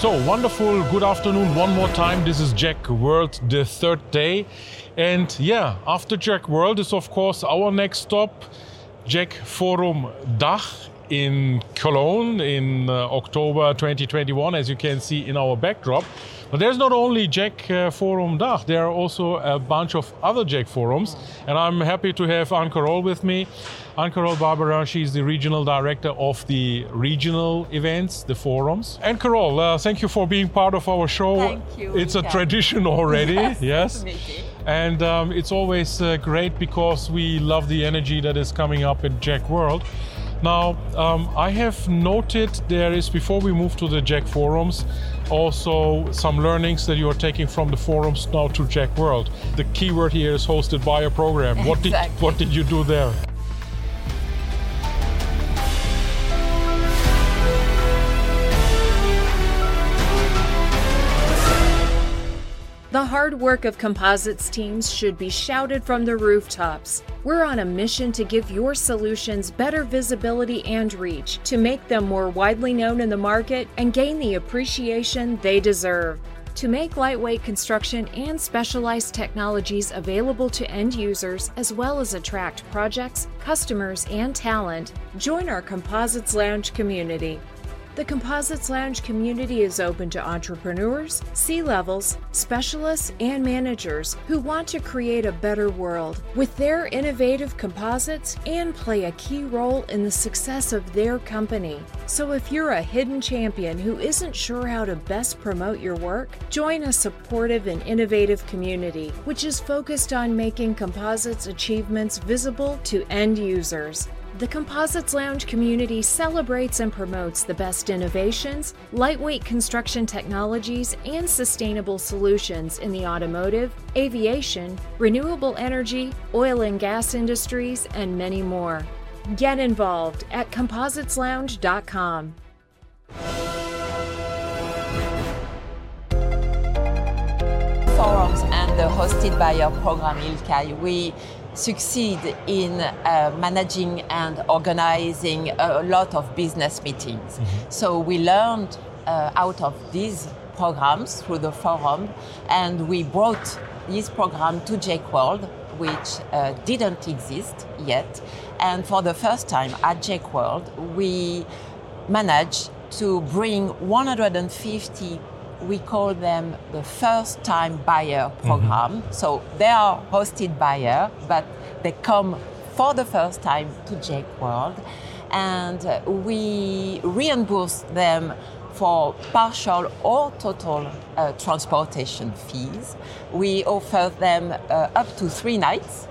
So wonderful, good afternoon one more time. This is JEC World, the third day. And yeah, after JEC World is of course our next stop, JEC Forum Dach in Cologne in October 2021, as you can see in our backdrop. But there's not only JEC Forum Dach, there are also a bunch of other JEC forums. And I'm happy to have Anne-Carole with me. Anne-Carole Barbarin, she's the regional director of the regional events, the forums. Anne-Carole, thank you for being part of our show. Thank you. It's a tradition already. Yes. Definitely. And it's always great because we love the energy that is coming up at JEC World. Now, I have noted there is, before we move to the JEC forums, also some learnings that you are taking from the forums now to JEC World. The keyword here is hosted by a program. Exactly. What did you do there? The hard work of composites teams should be shouted from the rooftops. We're on a mission to give your solutions better visibility and reach, to make them more widely known in the market and gain the appreciation they deserve. To make lightweight construction and specialized technologies available to end users, as well as attract projects, customers, and talent, join our Composites Lounge community. The Composites Lounge community is open to entrepreneurs, C-levels, specialists, and managers who want to create a better world with their innovative composites and play a key role in the success of their company. So if you're a hidden champion who isn't sure how to best promote your work, join a supportive and innovative community, which is focused on making composites achievements visible to end users. The Composites Lounge community celebrates and promotes the best innovations, lightweight construction technologies, and sustainable solutions in the automotive, aviation, renewable energy, oil and gas industries, and many more. Get involved at compositeslounge.com. Forums and the hosted by our program ILCAI, we succeed in managing and organizing a lot of business meetings. So we learned out of these programs through the forum, and we brought this program to JEC World, which didn't exist yet. And for the first time at JEC World, we managed to bring 150, we call them the first-time buyer program. So they are hosted buyer, but they come for the first time to JEC World. And we reimburse them for partial or total transportation fees. We offer them up to 3 nights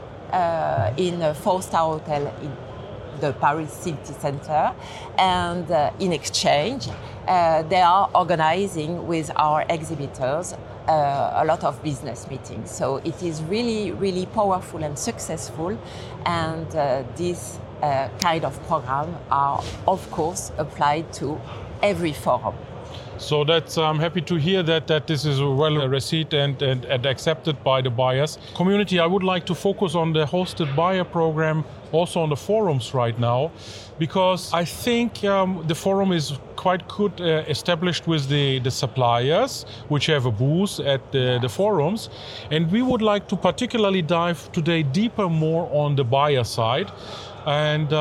in a 4-star hotel in the Paris City Center, and in exchange, they are organizing with our exhibitors a lot of business meetings. So it is really, really powerful and successful, and this kind of program are, of course, applied to every forum. So that's, I'm happy to hear that this is well received and accepted by the buyers. Community, I would like to focus on the hosted buyer program, also on the forums right now, because I think the forum is quite good established with the suppliers, which have a booth at the forums. And we would like to particularly dive today deeper more on the buyer side. And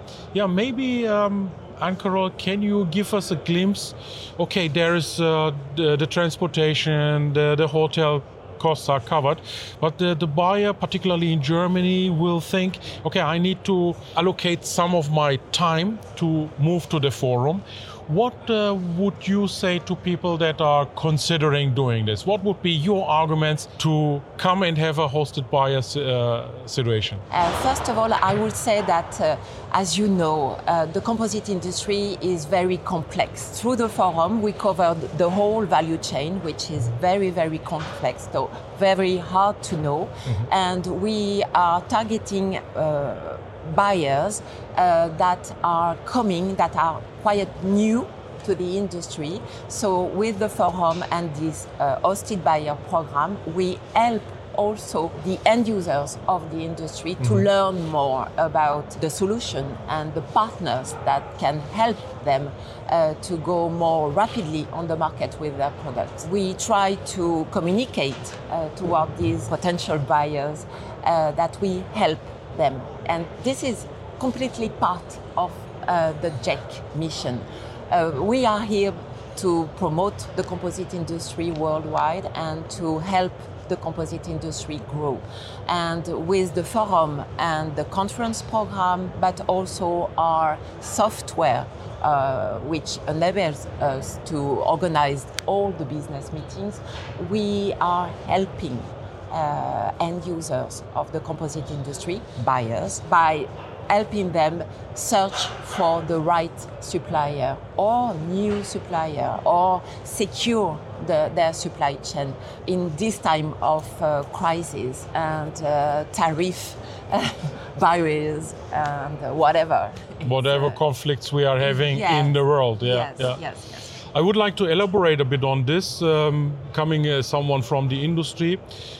maybe Anne-Carole, can you give us a glimpse? Okay, there is the transportation, the hotel costs are covered, but the buyer, particularly in Germany, will think, okay, I need to allocate some of my time to move to the forum. What would you say to people that are considering doing this? What would be your arguments to come and have a hosted buyer situation? First of all, I would say that, as you know, the composite industry is very complex. Through the forum, we covered the whole value chain, which is very, very complex, though very hard to know. And we are targeting buyers that are coming, that are quite new to the industry. So with the forum and this hosted buyer program, we help also the end users of the industry to learn more about the solution and the partners that can help them to go more rapidly on the market with their products. We try to communicate toward these potential buyers that we help them. And this is completely part of the JEC mission. We are here to promote the composite industry worldwide and to help the composite industry grow. And with the forum and the conference program, but also our software, which enables us to organize all the business meetings, we are helping end users of the composite industry, buyers, by helping them search for the right supplier or new supplier or secure their supply chain in this time of crisis and tariff barriers and whatever. Whatever conflicts we are having in the world. Yes. I would like to elaborate a bit on this, coming as someone from the industry.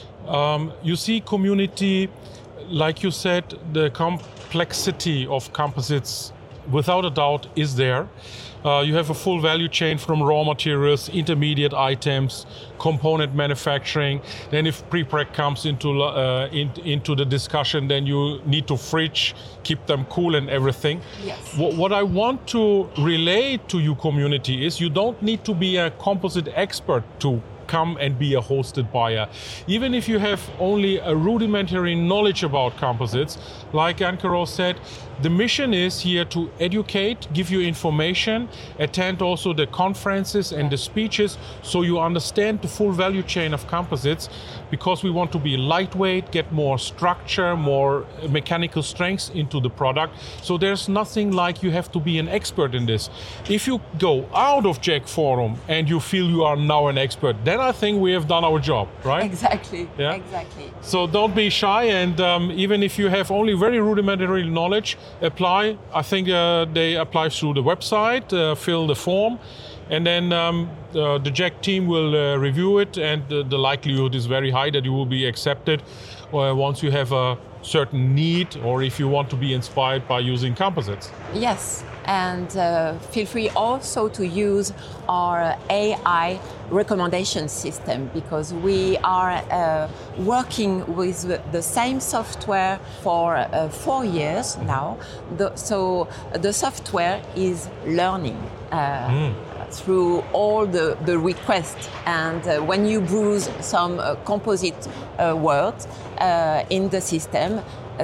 You see community, like you said, the complexity of composites, without a doubt, is there. You have a full value chain from raw materials, intermediate items, component manufacturing. Then if pre-preg comes into the discussion, then you need to fridge, keep them cool and everything. Yes. What I want to relay to you community is you don't need to be a composite expert to come and be a hosted buyer. Even if you have only a rudimentary knowledge about composites, like Ankaro said, the mission is here to educate, give you information, attend also the conferences and the speeches so you understand the full value chain of composites, because we want to be lightweight, get more structure, more mechanical strength into the product. So there's nothing like you have to be an expert in this. If you go out of JEC Forum and you feel you are now an expert, then I think we have done our job, right? Exactly. Yeah? Exactly. So don't be shy, and even if you have only very rudimentary knowledge, apply. I think they apply through the website, fill the form, and then the JEC team will review it, and the likelihood is very high that you will be accepted once you have a certain need, or if you want to be inspired by using composites. Yes, and feel free also to use our AI recommendation system, because we are working with the same software for 4 years now. So the software is learning through all the requests, and when you browse some composite words in the system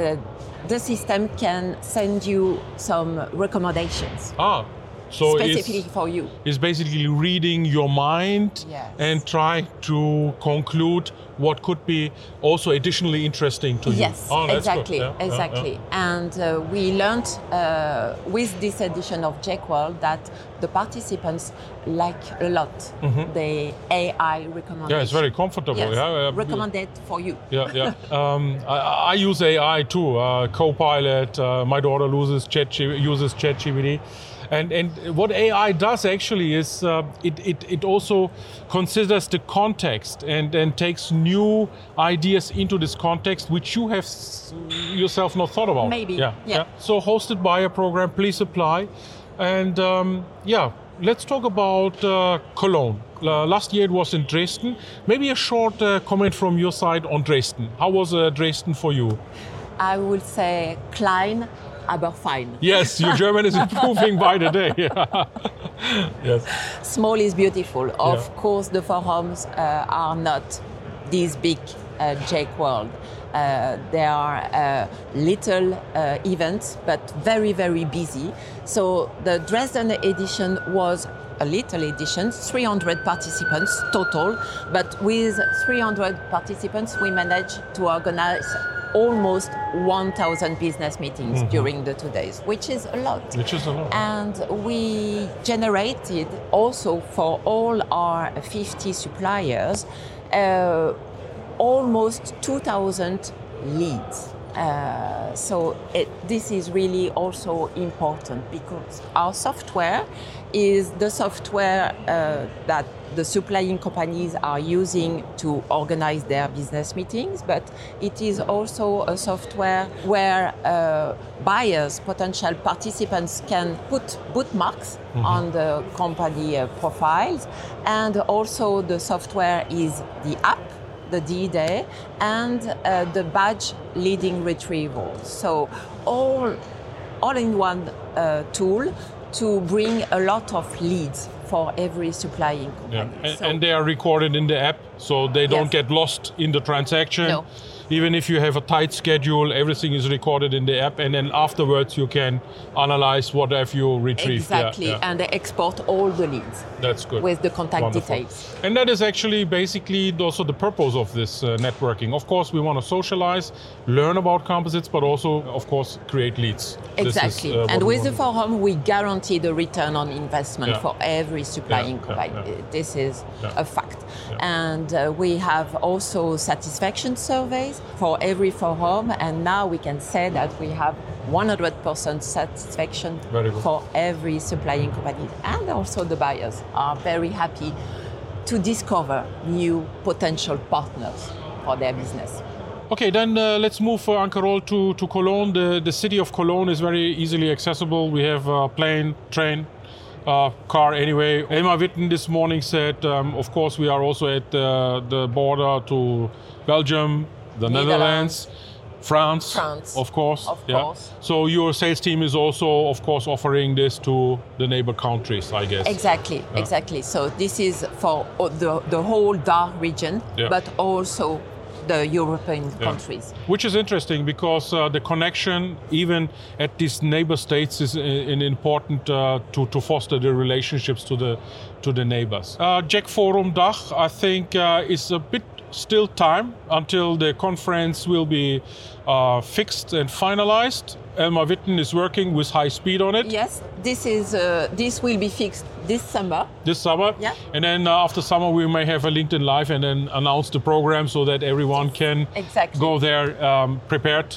can send you some recommendations. So specifically for you. It's basically reading your mind and try to conclude what could be also additionally interesting to you. Yes, exactly. Yeah. And we learned with this edition of JEC World that the participants like a lot the AI recommendation. Yeah, it's very comfortable. Yes. Recommended for you. I use AI too. Copilot. My daughter uses ChatGPT. And what AI does actually is it also considers the context and takes new ideas into this context, which you have yourself not thought about. Maybe. Yeah. So hosted buyer program, please apply. And let's talk about Cologne. Last year it was in Dresden. Maybe a short comment from your side on Dresden. How was Dresden for you? I would say klein, aber fein. Yes, your German is improving by the day. Yes. Small is beautiful. Of course, the forums are not this big JEC World. There are little events, but very, very busy. So the Dresden edition was a little edition, 300 participants total. But with 300 participants, we managed to organize almost 1,000 business meetings during the 2 days, which is a lot. And we generated also for all our 50 suppliers almost 2,000 leads. This is really also important because our software is the software that the supplying companies are using to organize their business meetings, but it is also a software where buyers, potential participants can put bookmarks on the company profiles, and also the software is the app, the D-Day, and the badge leading retrieval. So all in one tool to bring a lot of leads for every supplying company. Yeah. And they are recorded in the app, so they don't get lost in the transaction. No. Even if you have a tight schedule, everything is recorded in the app, and then afterwards you can analyze what have you retrieved. Exactly, and they export all the leads. That's good. With the contact Wonderful. details. And that is actually basically also the purpose of this networking. Of course, we want to socialize, learn about composites, but also, of course, create leads. Exactly. And with the forum, we guarantee the return on investment for every supplying company. This is a fact. Yeah. And we have also satisfaction surveys for every forum, and now we can say that we have 100% satisfaction for every supplying company. And also the buyers are very happy to discover new potential partners for their business. Okay, then let's move, Anne-Carole, to Cologne. The city of Cologne is very easily accessible. We have a plane, train, car anyway. Elmar Witten this morning said, of course, we are also at the border to Belgium, the Netherlands, France, of course. Of course. So your sales team is also, of course, offering this to the neighbor countries, I guess. Exactly. So this is for the whole DACH region, but also the European countries. Which is interesting because the connection, even at these neighbor states, is important to foster the relationships to the neighbors. JEC Forum DACH, I think, is a bit still time until the conference will be fixed and finalized. Elmar Witten is working with high speed on it. Yes, this will be fixed this summer. Yeah. And then after summer we may have a LinkedIn Live and then announce the program so that everyone can go there prepared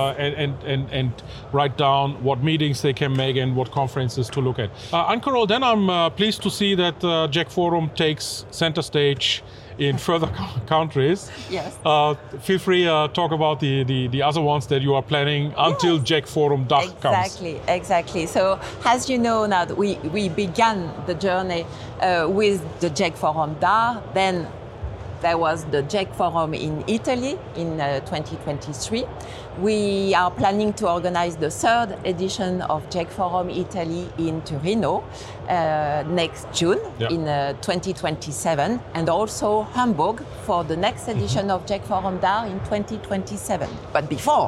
and write down what meetings they can make and what conferences to look at. Anne-Carole, then I'm pleased to see that JEC Forum takes center stage in further countries. Yes. Feel free to talk about the other ones that you are planning until JEC Forum DACH comes. Exactly. So as you know now, we began the journey with the JEC Forum DACH. Then there was the JEC Forum in Italy in 2023. We are planning to organize the third edition of JEC Forum Italy in Torino next June in 2027, and also Hamburg for the next edition of JEC Forum DACH in 2027. But before,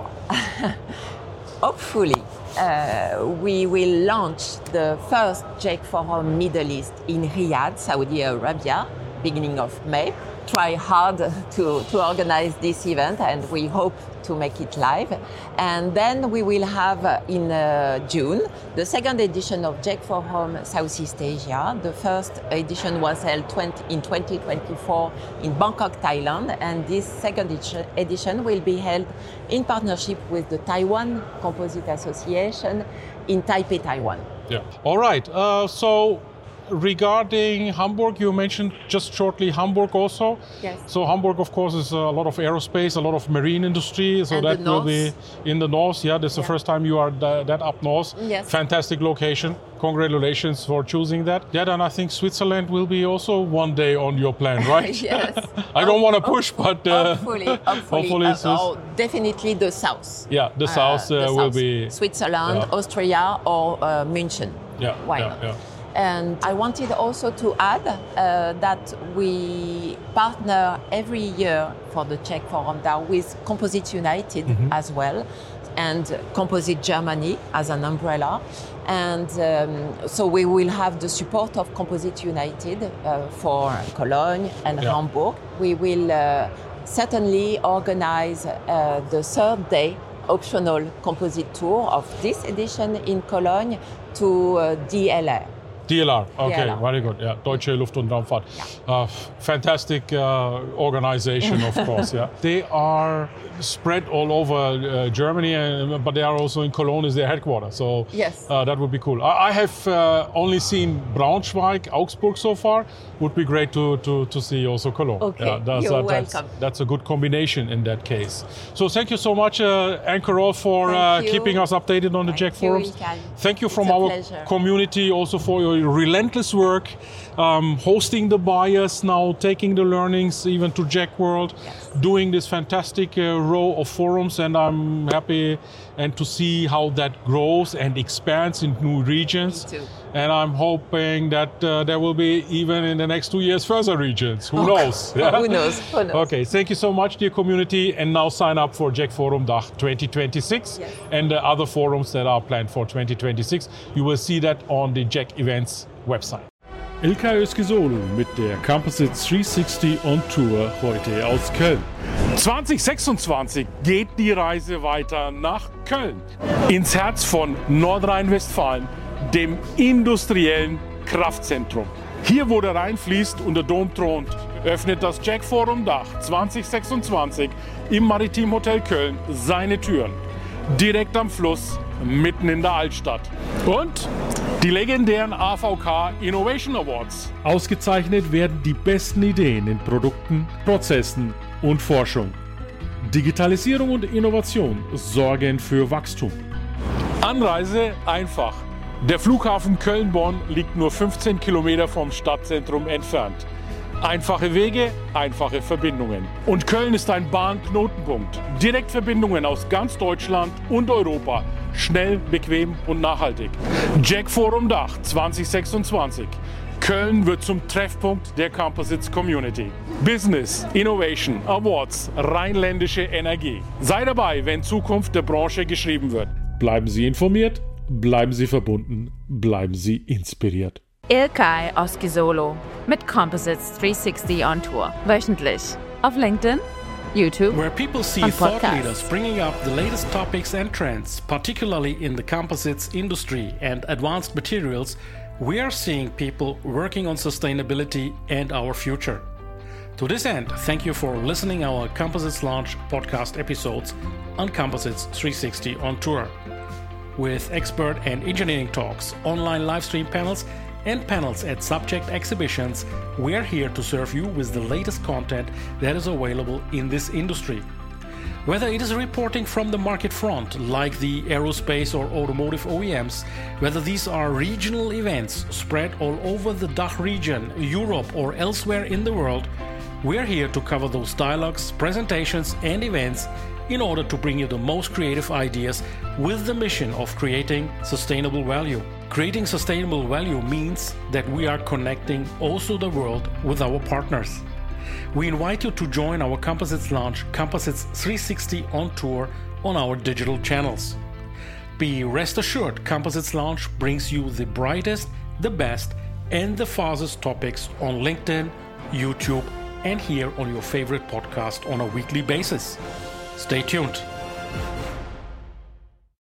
hopefully, we will launch the first JEC Forum Middle East in Riyadh, Saudi Arabia, beginning of May. Try hard to organize this event, and we hope to make it live. And then we will have in June the second edition of JEC Forum Southeast Asia. The first edition was held in 2024 in Bangkok, Thailand, and this second edition will be held in partnership with the Taiwan Composite Association in Taipei, Taiwan. Yeah. All right. So regarding Hamburg, you mentioned just shortly Hamburg also. Yes. So Hamburg, of course, is a lot of aerospace, a lot of marine industry. So and that will be in the north. Yeah, this is the first time you are that up north. Yes. Fantastic location. Congratulations for choosing that. Yeah, and I think Switzerland will be also one day on your plan, right? Yes. I don't want to push, but hopefully definitely the south. Yeah, the south will be Switzerland, Austria, or München. Yeah. Why not? Yeah. And I wanted also to add that we partner every year for the JEC Forum DACH with Composite United as well, and Composite Germany as an umbrella. And so we will have the support of Composite United for Cologne and Hamburg. We will certainly organize the third day optional composite tour of this edition in Cologne to DLR. DLR, okay, DLR. very good. Yeah, Deutsche Luft- und Raumfahrt. Yeah. Fantastic organization, of course. Yeah, they are spread all over Germany, but they are also in Cologne is their headquarters. So Yes. that would be cool. I have only seen Braunschweig, Augsburg so far. Would be great to see also Cologne. Okay, you're welcome. That's a good combination in that case. So thank you so much, Anne Carol, for Thank you. keeping us updated on the Thank Jack you, forums. Ilkay. Thank you It's from a our pleasure. community also for your relentless work, hosting the buyers now, taking the learnings even to Jack World, Yes. doing this fantastic row of forums, and I'm happy and to see how that grows and expands in new regions. Me too. And I'm hoping that there will be even in the next 2 years further regions. Who knows? Who knows? Who knows? Okay, thank you so much, dear community, and now sign up for Jack Forum Dach 2026 Yes. and the other forums that are planned for 2026. You will see that on the Jack Events website. Ilkay Özkisolu mit der Composites 360 on Tour heute aus Köln. 2026 geht die Reise weiter nach Köln, ins Herz von Nordrhein-Westfalen, dem industriellen Kraftzentrum. Hier, wo der Rhein fließt und der Dom thront, öffnet das Jack Forum Dach 2026 im Maritim Hotel Köln seine Türen. Direkt am Fluss, mitten in der Altstadt. Und die legendären AVK Innovation Awards. Ausgezeichnet werden die besten Ideen in Produkten, Prozessen und Forschung. Digitalisierung und Innovation sorgen für Wachstum. Anreise einfach. Der Flughafen Köln-Bonn liegt nur 15 Kilometer vom Stadtzentrum entfernt. Einfache Wege, einfache Verbindungen. Und Köln ist ein Bahnknotenpunkt. Direktverbindungen aus ganz Deutschland und Europa. Schnell, bequem und nachhaltig. Jack Forum Dach 2026. Köln wird zum Treffpunkt der Composites Community. Business, Innovation, Awards, rheinländische Energie. Sei dabei, wenn Zukunft der Branche geschrieben wird. Bleiben Sie informiert, bleiben Sie verbunden, bleiben Sie inspiriert. Ilkay Özkisolu mit Composites 360 on Tour. Wöchentlich auf LinkedIn, YouTube, where people see and thought podcasts. leaders bringing up the latest topics and trends, particularly in the composites industry and advanced materials. We are seeing people working on sustainability and our future. To this end, thank you for listening our Composites Launch podcast episodes on Composites 360 on Tour. With expert and engineering talks, online live stream panels, and panels at subject exhibitions, we are here to serve you with the latest content that is available in this industry. Whether it is reporting from the market front, like the aerospace or automotive OEMs, whether these are regional events spread all over the DACH region, Europe, or elsewhere in the world, we are here to cover those dialogues, presentations, and events in order to bring you the most creative ideas with the mission of creating sustainable value. Creating sustainable value means that we are connecting also the world with our partners. We invite you to join our Composites launch, Composites 360 on Tour, on our digital channels. Be rest assured, Composites Launch brings you the brightest, the best, and the fastest topics on LinkedIn, YouTube, and here on your favorite podcast on a weekly basis. Stay tuned.